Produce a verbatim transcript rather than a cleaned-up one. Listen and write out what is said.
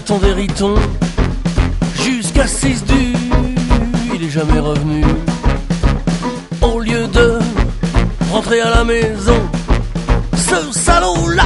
l'attendait Riton jusqu'à six du. Il est jamais revenu. Au lieu de rentrer à la maison, ce salaud